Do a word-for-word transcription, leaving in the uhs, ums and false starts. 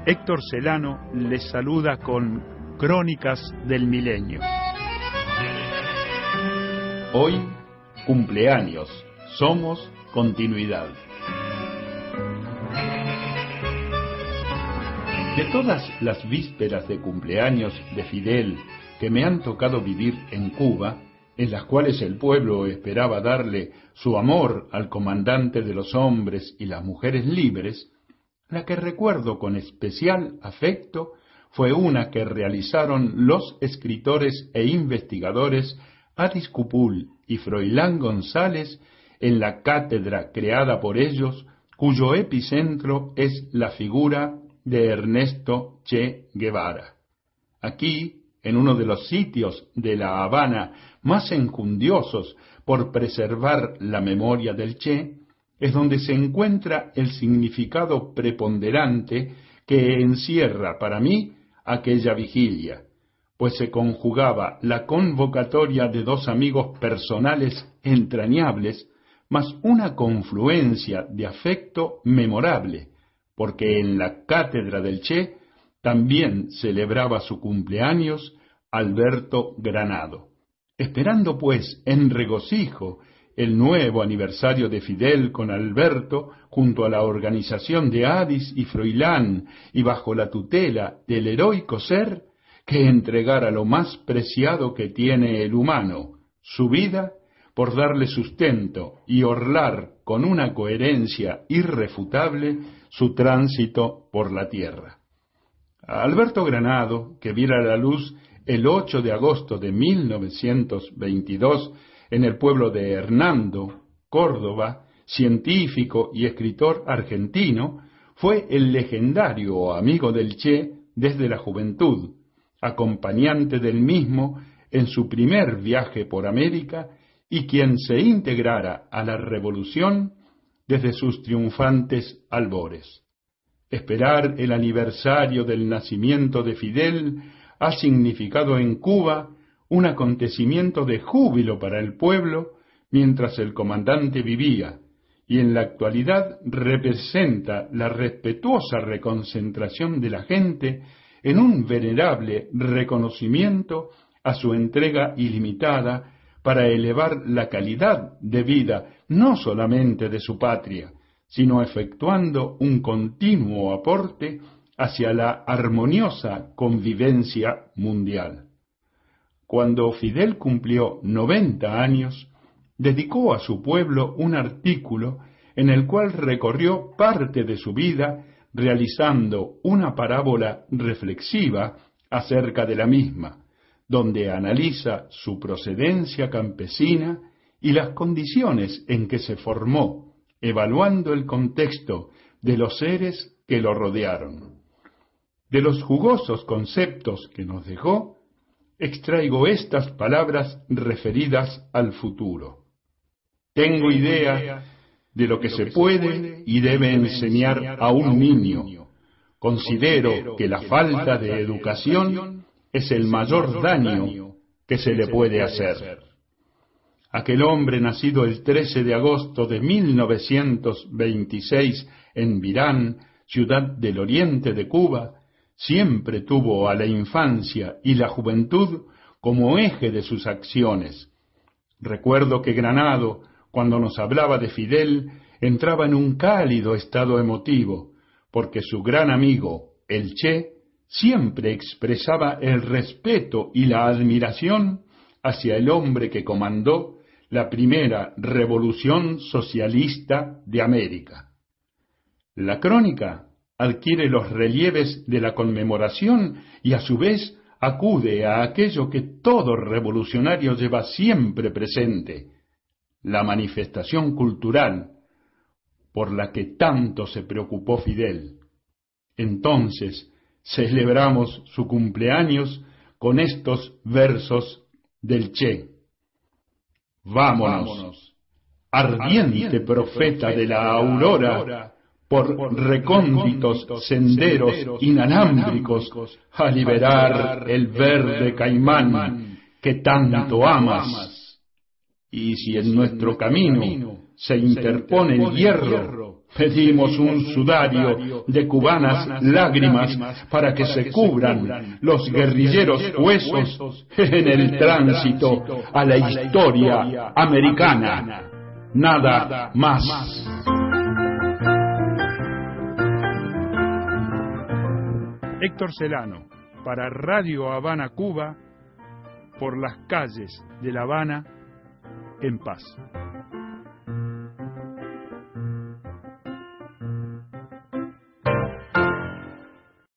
Héctor Celano les saluda con Crónicas del Milenio. Hoy, cumpleaños. Somos continuidad. De todas las vísperas de cumpleaños de Fidel que me han tocado vivir en Cuba, en las cuales el pueblo esperaba darle su amor al comandante de los hombres y las mujeres libres, la que recuerdo con especial afecto fue una que realizaron los escritores e investigadores Adis Cupul y Froilán González en la cátedra creada por ellos, cuyo epicentro es la figura de Ernesto Che Guevara. Aquí, en uno de los sitios de La Habana más enjundiosos por preservar la memoria del Che, es donde se encuentra el significado preponderante que encierra para mí aquella vigilia, pues se conjugaba la convocatoria de dos amigos personales entrañables, más una confluencia de afecto memorable, porque en la cátedra del Che también celebraba su cumpleaños Alberto Granado. Esperando pues en regocijo el nuevo aniversario de Fidel con Alberto, junto a la organización de Adis y Froilán y bajo la tutela del heroico ser que entregara lo más preciado que tiene el humano, su vida, por darle sustento y orlar con una coherencia irrefutable su tránsito por la tierra. A Alberto Granado, que viera la luz el ocho de agosto de mil novecientos veintidós en el pueblo de Hernando, Córdoba, científico y escritor argentino, fue el legendario amigo del Che desde la juventud, acompañante del mismo en su primer viaje por América y quien se integrara a la revolución desde sus triunfantes albores. Esperar el aniversario del nacimiento de Fidel ha significado en Cuba un acontecimiento de júbilo para el pueblo mientras el comandante vivía, y en la actualidad representa la respetuosa reconcentración de la gente en un venerable reconocimiento a su entrega ilimitada para elevar la calidad de vida no solamente de su patria, sino efectuando un continuo aporte hacia la armoniosa convivencia mundial. Cuando Fidel cumplió noventa años, dedicó a su pueblo un artículo en el cual recorrió parte de su vida realizando una parábola reflexiva acerca de la misma, donde analiza su procedencia campesina y las condiciones en que se formó, evaluando el contexto de los seres que lo rodearon. De los jugosos conceptos que nos dejó, extraigo estas palabras referidas al futuro. Tengo idea de lo que se puede y debe enseñar a un niño. Considero que la falta de educación es el mayor daño que se le puede hacer. Aquel hombre nacido el trece de agosto de mil novecientos veintiséis en Virán, ciudad del oriente de Cuba, siempre tuvo a la infancia y la juventud como eje de sus acciones. Recuerdo que Granado, cuando nos hablaba de Fidel, entraba en un cálido estado emotivo, porque su gran amigo, el Che, siempre expresaba el respeto y la admiración hacia el hombre que comandó la primera revolución socialista de América. La crónica adquiere los relieves de la conmemoración y a su vez acude a aquello que todo revolucionario lleva siempre presente, la manifestación cultural por la que tanto se preocupó Fidel. Entonces celebramos su cumpleaños con estos versos del Che. Vámonos, ardiente profeta de la aurora, por recónditos senderos inalámbricos a liberar el verde caimán que tanto amas. Y si en nuestro camino se interpone el hierro, Pedimos un sudario de cubanas lágrimas para que se cubran los guerrilleros huesos en el tránsito a la historia americana. Nada más. Héctor Celano, para Radio Habana, Cuba, por las calles de La Habana, en paz.